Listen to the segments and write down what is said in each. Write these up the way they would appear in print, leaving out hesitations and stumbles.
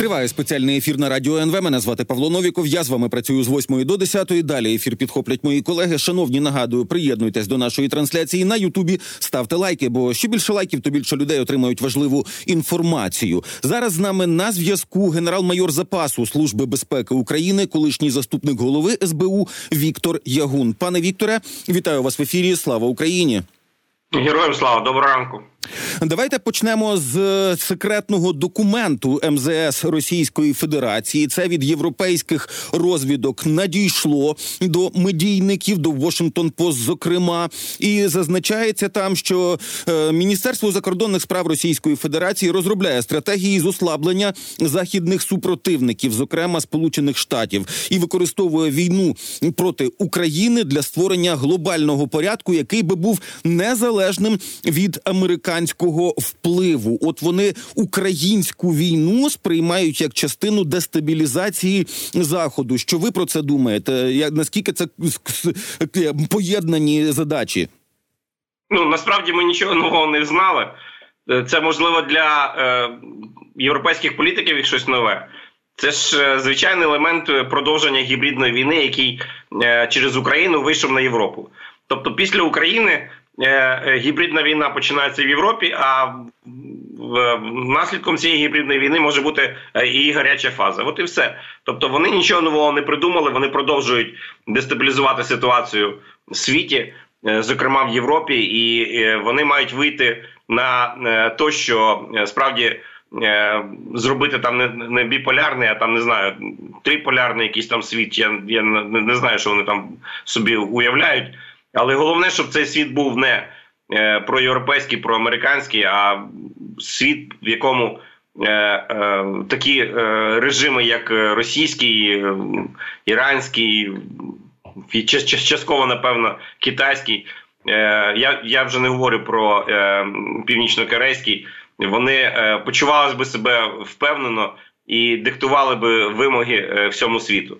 Триває спеціальний ефір на Радіо НВ. Мене звати Павло Новіков. Я з вами працюю з 8 до 10. Далі ефір підхоплять мої колеги. Шановні, нагадую, приєднуйтесь до нашої трансляції на Ютубі. Ставте лайки, бо що більше лайків, то більше людей отримають важливу інформацію. Зараз з нами на зв'язку генерал-майор запасу Служби безпеки України, колишній заступник голови СБУ Віктор Ягун. Пане Вікторе, вітаю вас в ефірі. Слава Україні! Героям слава, доброго ранку. Давайте почнемо з секретного документу МЗС Російської Федерації. Це від європейських розвідок надійшло до медійників, до Washington Post, зокрема. І зазначається там, що Міністерство закордонних справ Російської Федерації розробляє стратегії з ослаблення західних супротивників, зокрема Сполучених Штатів, і використовує війну проти України для створення глобального порядку, який би був незалежним від американського впливу. От вони українську війну сприймають як частину дестабілізації Заходу. Що ви про це думаєте? Наскільки це поєднані задачі? Насправді ми нічого нового не знали. Це, можливо, для європейських політиків як щось нове. Це ж звичайний елемент продовження гібридної війни, який через Україну вийшов на Європу. Тобто після України гібридна війна починається в Європі, а наслідком цієї гібридної війни може бути і гаряча фаза. От і все. Тобто вони нічого нового не придумали, вони продовжують дестабілізувати ситуацію в світі, зокрема в Європі, і вони мають вийти на те, що справді зробити там не біполярний, а там, не знаю, триполярний якийсь там світ. Я не знаю, що вони там собі уявляють. Але головне, щоб цей світ був не проєвропейський, проамериканський, а світ, в якому такі режими, як російський, іранський, частково, напевно, китайський, я вже не говорю про північно-корейський, вони почували би себе впевнено і диктували би вимоги всьому світу.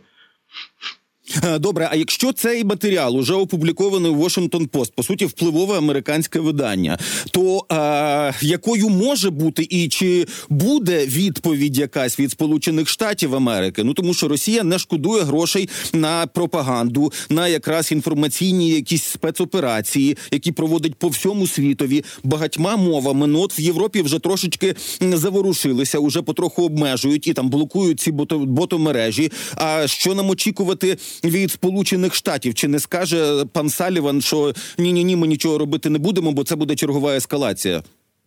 Добре, а якщо цей матеріал уже опублікований у Washington Post, по суті, впливове американське видання, то якою може бути і чи буде відповідь якась від Сполучених Штатів Америки? Тому що Росія не шкодує грошей на пропаганду, на якраз інформаційні якісь спецоперації, які проводить по всьому світові багатьма мовами. От в Європі вже трошечки заворушилися, уже потроху обмежують і там блокують ці ботомережі. А що нам очікувати від Сполучених Штатів? Чи не скаже пан Саліван, що ні, ми нічого робити не будемо, бо це буде чергова ескалація?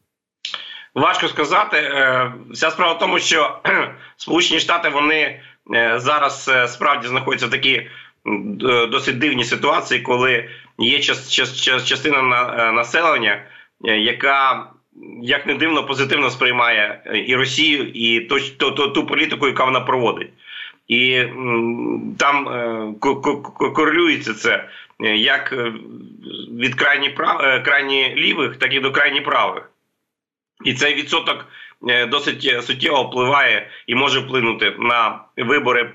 Важко сказати. Вся справа в тому, що Сполучені Штати, вони зараз справді знаходяться в такій досить дивній ситуації, коли є частина населення, яка, як не дивно, позитивно сприймає і Росію, і ту політику, яку вона проводить. І там корелюється це як від крайні лівих, так і до крайні правих. І цей відсоток досить суттєво впливає і може вплинути на вибори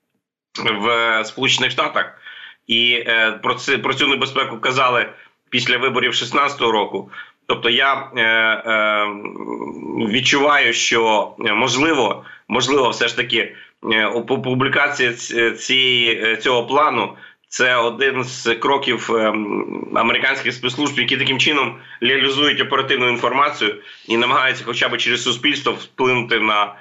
в Сполучених Штатах. І про цю небезпеку казали після виборів 2016 року. Тобто я відчуваю, що можливо все ж таки публікація цього плану – це один з кроків американських спецслужб, які таким чином реалізують оперативну інформацію і намагаються хоча б через суспільство вплинути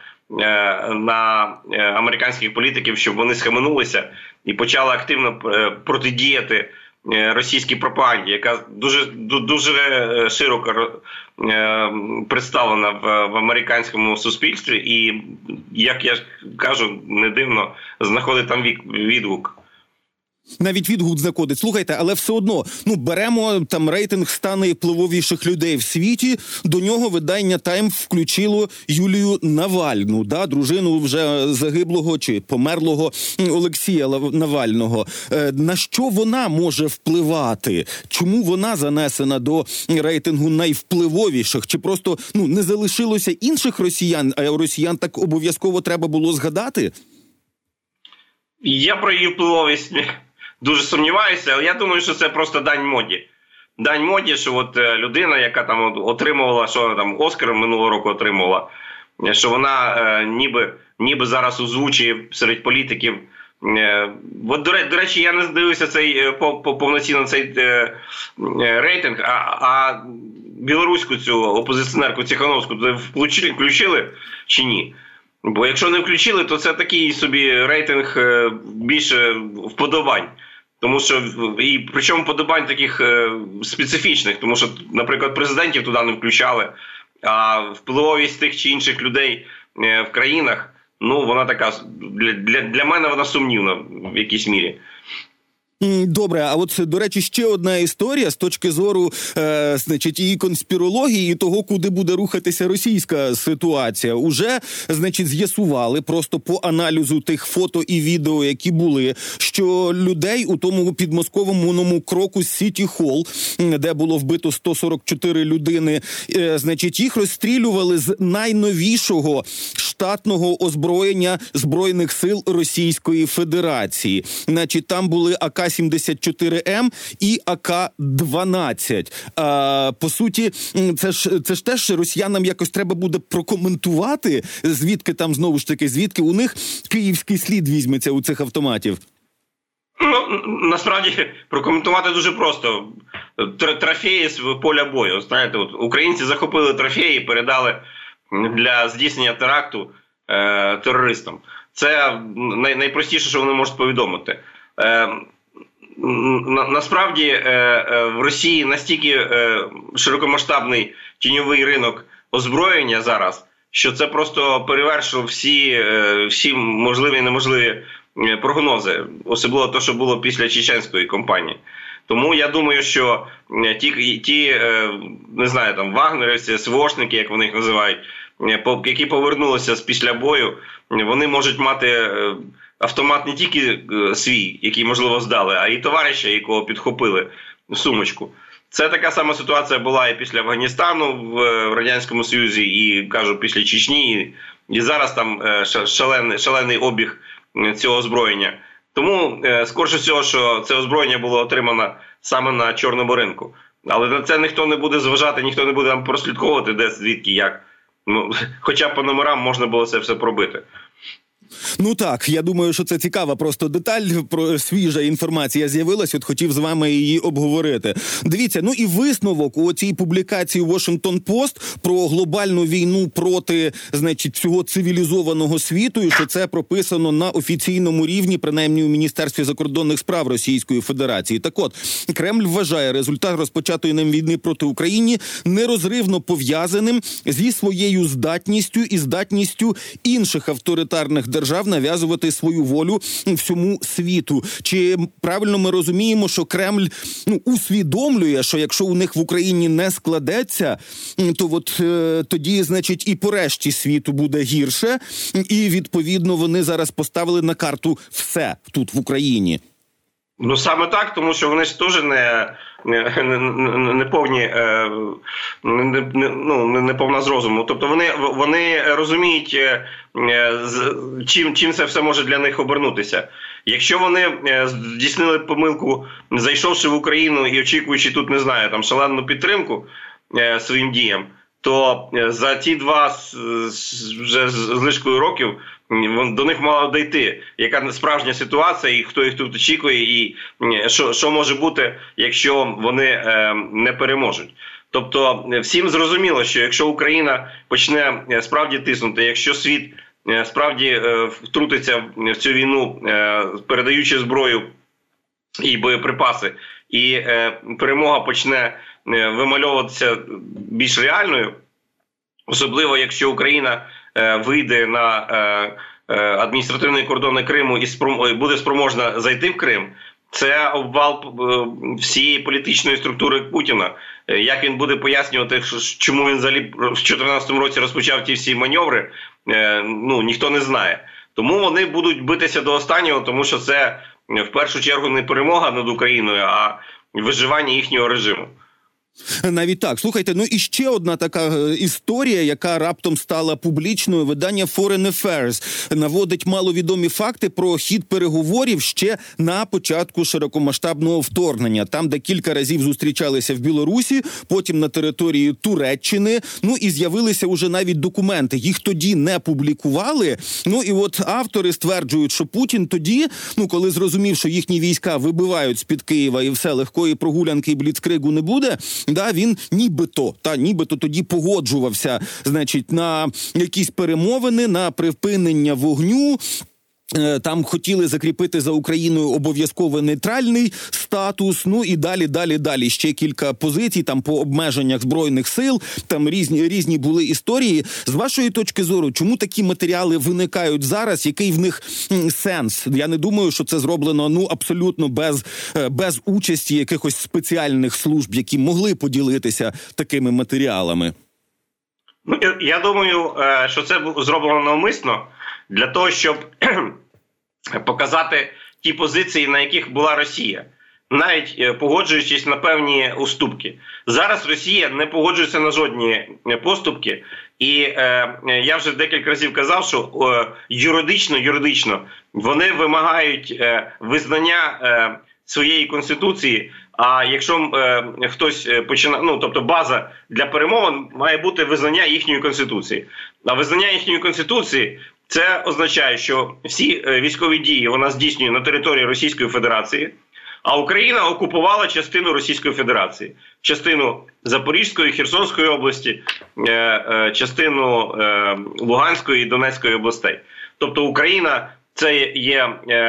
на американських політиків, щоб вони схаменулися і почали активно протидіяти російській пропаганді, яка дуже широко представлена в американському суспільстві і, як я кажу, не дивно, знаходить там відгук. Навіть відгук знаходить. Слухайте, але все одно, беремо там рейтинг 100 найвпливовіших людей в світі, до нього видання Time включило Юлію Навальну, дружину вже загиблого чи померлого Олексія Навального. На що вона може впливати? Чому вона занесена до рейтингу найвпливовіших? Чи просто не залишилося інших росіян, а росіян так обов'язково треба було згадати? Я про її впливовість дуже сумніваюся, але я думаю, що це просто дань моді. Дань моді, що от людина, яка там отримувала, що вона там Оскар минулого року отримувала, що вона ніби зараз озвучує серед політиків. От, до речі, я не дивився цей повноцінно цей рейтинг, а білоруську цю опозиціонерку Цихановську включили чи ні? Бо якщо не включили, то це такий собі рейтинг більше вподобань. Тому що, і причому вподобань таких специфічних, тому що, наприклад, президентів туди не включали, а впливовість тих чи інших людей в країнах, ну, вона така, для мене вона сумнівна в якійсь мірі. Добре, а от, до речі, ще одна історія з точки зору, значить, і конспірології, і того, куди буде рухатися російська ситуація. Уже, значить, з'ясували просто по аналізу тих фото і відео, які були, що людей у тому підмосковому Крокус Сіті Холл, де було вбито 144 людини, значить, їх розстрілювали з найновішого штатного озброєння Збройних сил Російської Федерації. Значить, там були АК-74М і АК-12. По суті, це ж теж росіянам якось треба буде прокоментувати, звідки там, знову ж таки, звідки у них київський слід візьметься у цих автоматів. Ну, насправді, прокоментувати дуже просто. Трофеї з поля бою. Знаєте, от українці захопили трофеї і передали для здійснення теракту терористам. Це найпростіше, що вони можуть повідомити. Насправді в Росії настільки широкомасштабний тіньовий ринок озброєння зараз, що це просто перевершило всі можливі і неможливі прогнози, особливо те, що було після чеченської кампанії. Тому я думаю, що ті не знаю, там вагнерівці, СВОшники, як вони їх називають, які повернулися з після бою, вони можуть мати автомат не тільки свій, який, можливо, здали, а і товариша, якого підхопили в сумочку. Це така сама ситуація була і після Афганістану в Радянському Союзі, і, кажу, після Чечні, і зараз там шалений обіг цього озброєння. Тому, скоріше всього, що це озброєння було отримано саме на чорному ринку. Але на це ніхто не буде зважати, ніхто не буде там прослідковувати, де, звідки, як. Ну, хоча б по номерам можна було це все пробити. Ну так, я думаю, що це цікава просто деталь, про свіжа інформація з'явилась, от хотів з вами її обговорити. Дивіться, ну і висновок у цій публікації Washington Post про глобальну війну проти, значить, всього цивілізованого світу, і що це прописано на офіційному рівні, принаймні у Міністерстві закордонних справ Російської Федерації. Так от, Кремль вважає результат розпочатої ним війни проти України нерозривно пов'язаним зі своєю здатністю і здатністю інших авторитарних держав нав'язувати свою волю всьому світу. Чи правильно ми розуміємо, що Кремль усвідомлює, що якщо у них в Україні не складеться, то от тоді, значить, і по решті світу буде гірше, і відповідно вони зараз поставили на карту все тут в Україні? Ну саме так, тому що вони ж теж не повні, не повна з розуму. Тобто вони розуміють, чим це все може для них обернутися. Якщо вони здійснили помилку, зайшовши в Україну і очікуючи тут, не знаю, там шалену підтримку своїм діям, то за ті вже з лишкою років до них мало дійти, яка справжня ситуація, і хто їх тут очікує, і що може бути, якщо вони не переможуть. Тобто всім зрозуміло, що якщо Україна почне справді тиснути, якщо світ справді втрутиться в цю війну, передаючи зброю і боєприпаси, і перемога почне вимальовуватися більш реальною, особливо якщо Україна вийде на адміністративні кордони Криму і буде спроможна зайти в Крим, це обвал всієї політичної структури Путіна. Як він буде пояснювати, чому він взагалі в 2014 році розпочав ті всі маневри, ніхто не знає. Тому вони будуть битися до останнього, тому що це в першу чергу не перемога над Україною, а виживання їхнього режиму. Навіть так. Слухайте, ну і ще одна така історія, яка раптом стала публічною. Видання Foreign Affairs наводить маловідомі факти про хід переговорів ще на початку широкомасштабного вторгнення. Там, де кілька разів зустрічалися в Білорусі, потім на території Туреччини. Ну і з'явилися уже навіть документи. Їх тоді не публікували. Ну і от автори стверджують, що Путін тоді, ну коли зрозумів, що їхні війська вибивають з-під Києва і все, легкої прогулянки і бліцкригу не буде, да, він нібито тоді погоджувався, значить, на якісь перемовини, на припинення вогню. Там хотіли закріпити за Україною обов'язково нейтральний статус, ну і далі. Ще кілька позицій там по обмеженнях Збройних сил, там різні були історії. З вашої точки зору, чому такі матеріали виникають зараз? Який в них сенс? Я не думаю, що це зроблено, ну, абсолютно без участі якихось спеціальних служб, які могли поділитися такими матеріалами. Ну, я думаю, що це було зроблено навмисно для того, щоб показати ті позиції, на яких була Росія, навіть погоджуючись на певні уступки. Зараз Росія не погоджується на жодні поступки, і я вже декілька разів казав, що юридично вони вимагають визнання своєї конституції. А якщо хтось починає, ну, тобто база для перемовин має бути визнання їхньої конституції. А визнання їхньої конституції – це означає, що всі військові дії вона здійснює на території Російської Федерації, а Україна окупувала частину Російської Федерації, частину Запорізької, Херсонської області, частину Луганської і Донецької областей. Тобто Україна – це є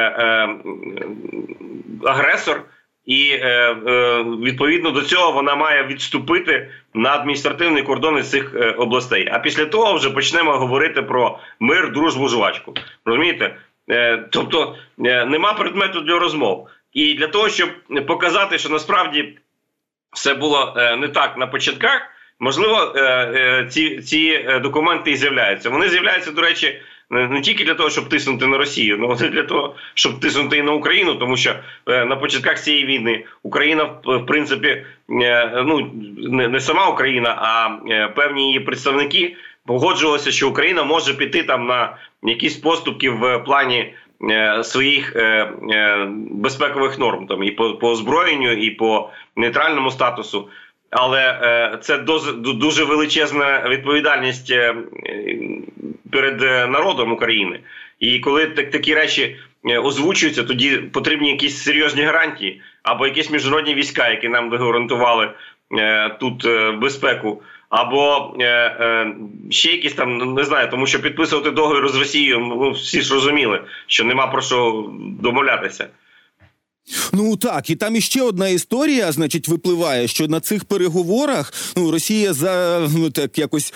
агресор, і відповідно до цього вона має відступити на адміністративний кордон із цих областей. А після того вже почнемо говорити про мир, дружбу, жвачку. Розумієте? Тобто нема предмету для розмов. І для того, щоб показати, що насправді все було не так на початках, можливо, ці документи і з'являються. Вони з'являються, до речі, не тільки для того, щоб тиснути на Росію, але для того, щоб тиснути і на Україну, тому що на початках цієї війни Україна, в принципі, ну, не сама Україна, а певні її представники погоджувалися, що Україна може піти там на якісь поступки в плані своїх безпекових норм, там, і по озброєнню, і по нейтральному статусу. Але це дуже величезна відповідальність перед народом України. І коли такі речі озвучуються, тоді потрібні якісь серйозні гарантії або якісь міжнародні війська, які нам гарантували тут безпеку, або ще якісь там, не знаю, тому що підписувати договір з Росією, ну, всі ж розуміли, що нема про що домовлятися. Ну так, і там іще одна історія, значить, випливає, що на цих переговорах, ну, Росія так якось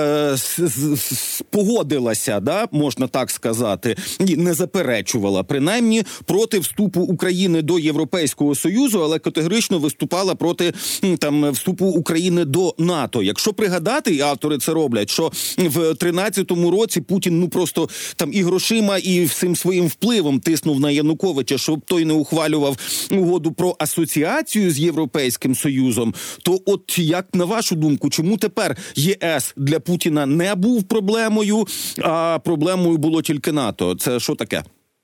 погодилася, да, можна так сказати, і не заперечувала, принаймні, проти вступу України до Європейського Союзу, але категорично виступала проти там вступу України до НАТО. Якщо пригадати, і автори це роблять, що в 13-му році Путін, ну, просто там і грошима, і всім своїм впливом тиснув на Януковича, щоб той не ухвалював угоду про асоціацію з Європейським Союзом, то от як на вашу думку, чому тепер ЄС для Путіна не був проблемою, а проблемою було тільки НАТО? Це що таке?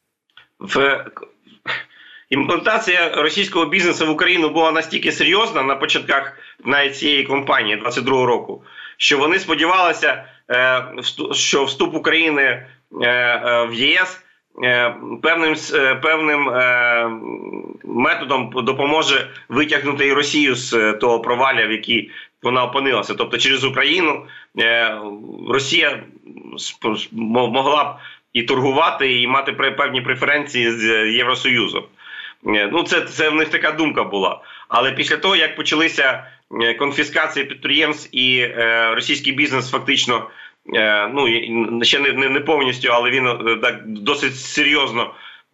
Імплантація російського бізнесу в Україну була настільки серйозна на початках навіть цієї кампанії 22-го року, що вони сподівалися, що вступ України в ЄС певним методом допоможе витягнути і Росію з того провалля, в який вона опинилася. Тобто через Україну Росія могла б і торгувати, і мати певні преференції з Євросоюзом. Ну, це в них така думка була. Але після того, як почалися конфіскації підприємств і російський бізнес фактично, ну, ще не повністю, але він так досить серйозно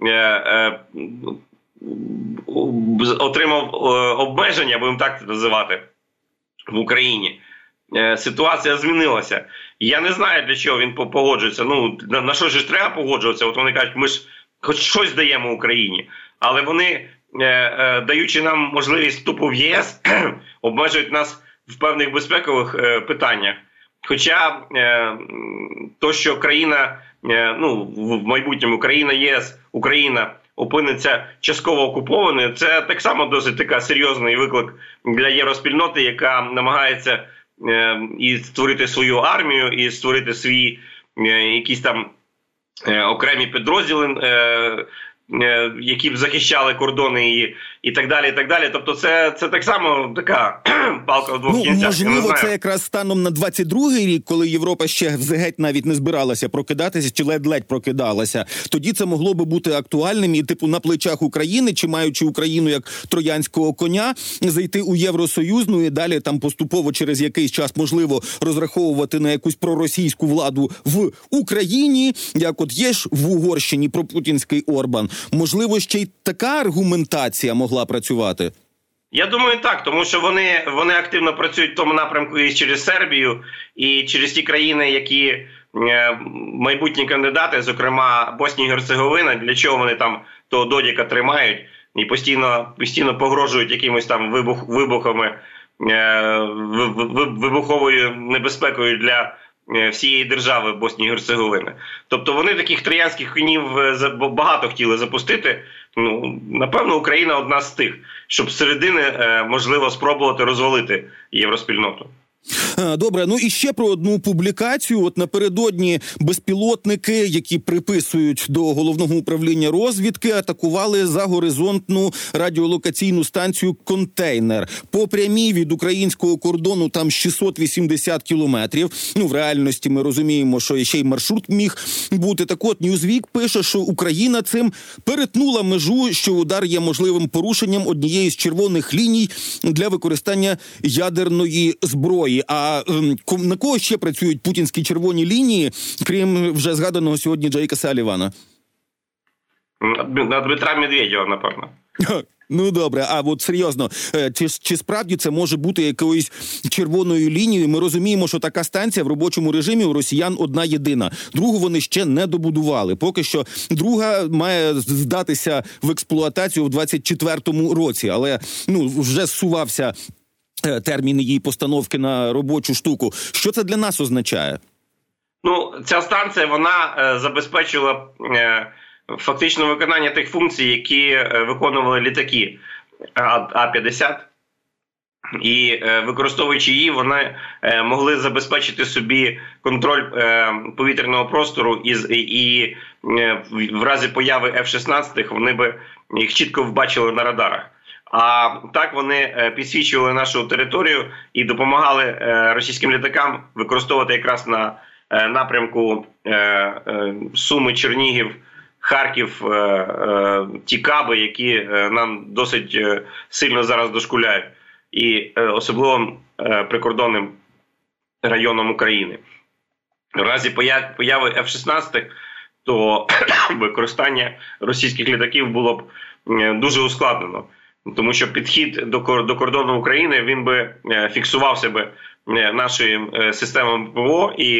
отримав обмеження, будемо так називати, в Україні. Ситуація змінилася. Я не знаю, для чого він погоджується. Ну, на що ж треба погоджуватися? От вони кажуть, ми ж хоч щось даємо Україні. Але вони, даючи нам можливість вступу в ЄС, обмежують нас в певних безпекових питаннях. Хоча то, що країна, в майбутньому країна ЄС, Україна опиниться частково окупованою, це так само досить така серйозний виклик для євроспільноти, яка намагається і створити свою армію, і створити свої якісь там окремі підрозділи, які б захищали кордони і так далі, і так далі. Тобто це так само така палка в двох кінцях. Можливо, це якраз станом на 22-й рік, коли Європа ще геть навіть не збиралася прокидатися, чи ледь прокидалася. Тоді це могло би бути актуальним і, на плечах України, чи маючи Україну як троянського коня, зайти у Євросоюз, і далі там поступово через якийсь час, можливо, розраховувати на якусь проросійську владу в Україні, як от є ж в Угорщині пропутінський Орбан. Можливо, ще й така аргументація могла працювати? Я думаю, так, тому що вони активно працюють в тому напрямку і через Сербію, і через ті країни, які майбутні кандидати, зокрема Боснія і Герцеговина, для чого вони там того Додіка тримають і постійно погрожують якимось там вибухами, вибуховою небезпекою для всієї держави Боснії і Герцеговини. Тобто вони таких троянських конів багато хотіли запустити. Напевно, Україна одна з тих, щоб зсередини, можливо, спробувати розвалити євроспільноту. Добре, і ще про одну публікацію. От напередодні безпілотники, які приписують до Головного управління розвідки, атакували загоризонтну радіолокаційну станцію «Контейнер». По прямій від українського кордону там 680 кілометрів. В реальності ми розуміємо, що ще й маршрут міг бути. Так от, Newsweek пише, що Україна цим перетнула межу, що удар є можливим порушенням однієї з червоних ліній для використання ядерної зброї. А на кого ще працюють путінські червоні лінії, крім вже згаданого сьогодні Джейка Салівана? На Дмитра Медведєва, напевно. Добре, а от серйозно, чи справді це може бути якоюсь червоною лінією? Ми розуміємо, що така станція в робочому режимі у росіян одна єдина. Другу вони ще не добудували. Поки що друга має здатися в експлуатацію в 24-му році, але вже зсувався термін її постановки на робочу штуку. Що це для нас означає? Ця станція, вона забезпечила фактично виконання тих функцій, які виконували літаки А-50. І використовуючи її, вони могли забезпечити собі контроль повітряного простору і в разі появи F-16 вони би їх чітко вбачили на радарах. А так вони підсвічували нашу територію і допомагали російським літакам використовувати якраз на напрямку Суми, Чернігів, Харків ті каби, які нам досить сильно зараз дошкуляють. І особливо прикордонним районом України. В разі появи F-16, то використання російських літаків було б дуже ускладнено. Тому що підхід до кордону України, він би фіксувався би нашою системою ПВО, і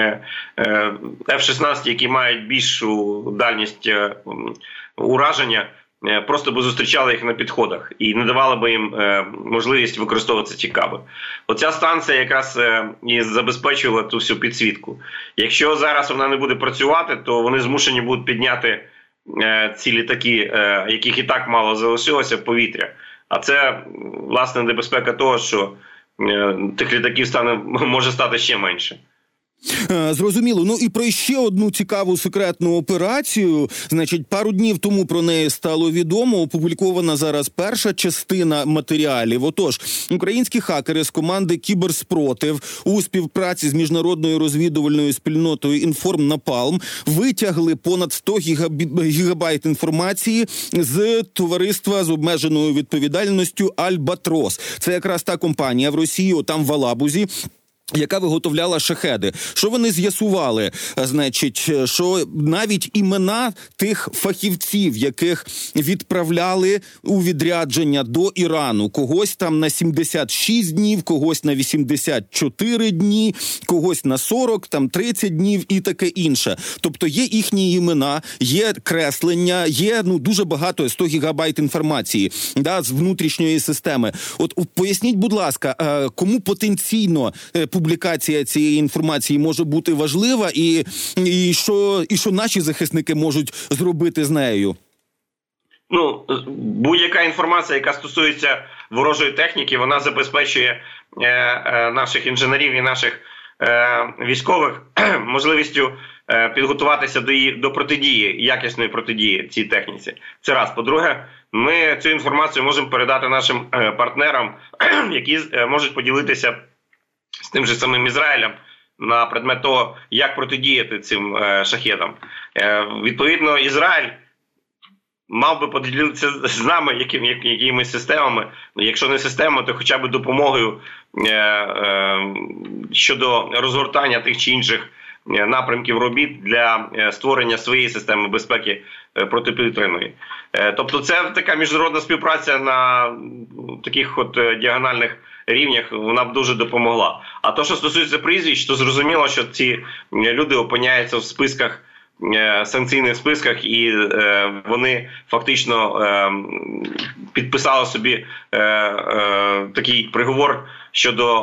F-16, які мають більшу дальність ураження, просто би зустрічали їх на підходах і не давали би їм можливість використовувати ці каби. Оця станція якраз і забезпечувала ту всю підсвітку. Якщо зараз вона не буде працювати, то вони змушені будуть підняти ці літаки, яких і так мало залишилося, в повітря. А це, власне, небезпека того, що тих літаків може стати ще менше. Зрозуміло. І про ще одну цікаву секретну операцію. Значить, пару днів тому про неї стало відомо. Опублікована зараз перша частина матеріалів. Отож, українські хакери з команди «Кіберспротив» у співпраці з міжнародною розвідувальною спільнотою «Інформнапалм» витягли понад 100 гігабайт інформації з товариства з обмеженою відповідальністю «Альбатрос». Це якраз та компанія в Росії, там в Алабузі, яка виготовляла шахеди. Що вони з'ясували? Значить, що навіть імена тих фахівців, яких відправляли у відрядження до Ірану, когось там на 76 днів, когось на 84 дні, когось на 40, там 30 днів і таке інше. Тобто є їхні імена, є креслення, є дуже багато, 100 гігабайт інформації, з внутрішньої системи. От поясніть, будь ласка, кому потенційно публікація цієї інформації може бути важлива і що наші захисники можуть зробити з нею? Будь-яка інформація, яка стосується ворожої техніки, вона забезпечує наших інженерів і наших військових можливістю підготуватися до протидії, якісної протидії цій техніці. Це раз. По-друге, ми цю інформацію можемо передати нашим партнерам, які можуть поділитися з тим же самим Ізраїлем на предмет того, як протидіяти цим шахедам. Відповідно, Ізраїль мав би поділитися з нами якимись системами, якщо не системами, то хоча б допомогою щодо розгортання тих чи інших напрямків робіт для створення своєї системи безпеки протиповітряної. Тобто це така міжнародна співпраця на таких діагональних рівнях, вона б дуже допомогла. А то, що стосується прізвищ, то зрозуміло, що ці люди опиняються в списках, санкційних списках, і вони фактично підписали собі такий приговор щодо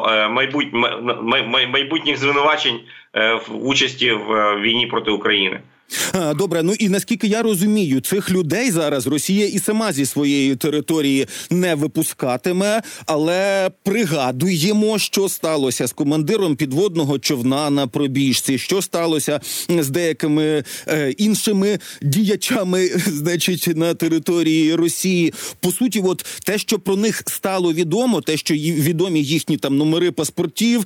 майбутніх звинувачень в участі в війні проти України. Добре, і наскільки я розумію, цих людей зараз Росія і сама зі своєї території не випускатиме, але пригадуємо, що сталося з командиром підводного човна на пробіжці, що сталося з деякими іншими діячами, на території Росії. По суті, те, що про них стало відомо, те, що відомі їхні номери паспортів,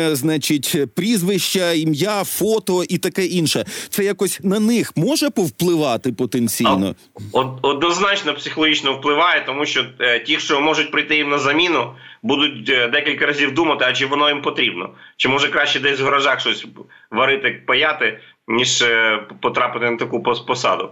прізвища, ім'я, фото і таке інше, це якось на них може повпливати потенційно? Однозначно психологічно впливає, тому що ті, що можуть прийти їм на заміну, будуть декілька разів думати, а чи воно їм потрібно. Чи може краще десь в гаражах щось варити, паяти, ніж потрапити на таку посаду.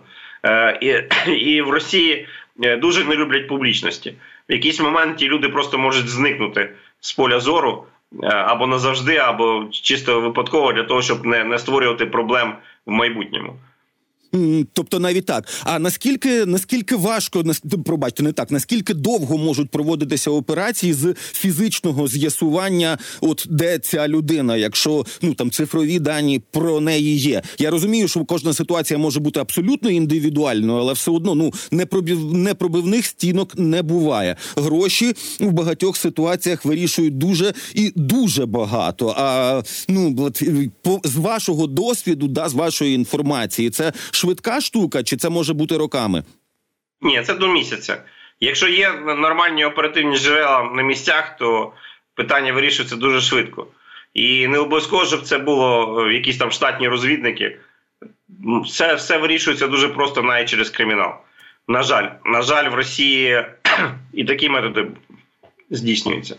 І в Росії дуже не люблять публічності. В якийсь момент ті люди просто можуть зникнути з поля зору, або назавжди, або чисто випадково, для того, щоб не створювати проблем в майбутньому. Тобто навіть так. А наскільки важко, наскільки довго можуть проводитися операції з фізичного з'ясування, де ця людина, якщо цифрові дані про неї є? Я розумію, що кожна ситуація може бути абсолютно індивідуальною, але все одно непробивних стінок не буває. Гроші в багатьох ситуаціях вирішують дуже і дуже багато. А з вашого досвіду, з вашої інформації, це швидка штука, чи це може бути роками? Ні, це до місяця. Якщо є нормальні оперативні джерела на місцях, то питання вирішується дуже швидко. І не обов'язково, щоб це було якісь там штатні розвідники. Все вирішується дуже просто, навіть через кримінал. На жаль, в Росії і такі методи здійснюються.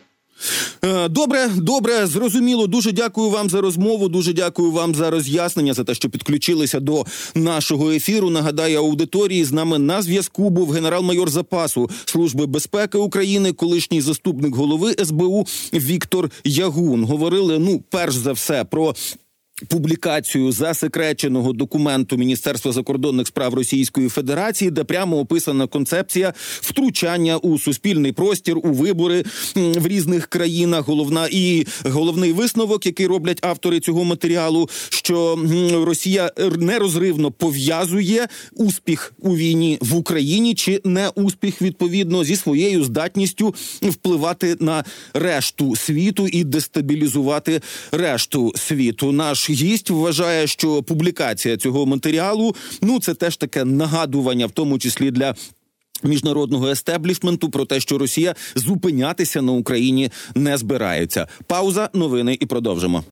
Добре, зрозуміло. Дуже дякую вам за розмову, дуже дякую вам за роз'яснення, за те, що підключилися до нашого ефіру. Нагадаю аудиторії, з нами на зв'язку був генерал-майор запасу Служби безпеки України, колишній заступник голови СБУ Віктор Ягун. Говорили, перш за все, про публікацію засекреченого документу Міністерства закордонних справ Російської Федерації, де прямо описана концепція втручання у суспільний простір, у вибори в різних країнах. Головний висновок, який роблять автори цього матеріалу, що Росія нерозривно пов'язує успіх у війні в Україні чи неуспіх, відповідно, зі своєю здатністю впливати на решту світу і дестабілізувати решту світу. Наш гість вважає, що публікація цього матеріалу, це теж таке нагадування, в тому числі для міжнародного естеблішменту, про те, що Росія зупинятися на Україні не збирається. Пауза, новини і продовжимо.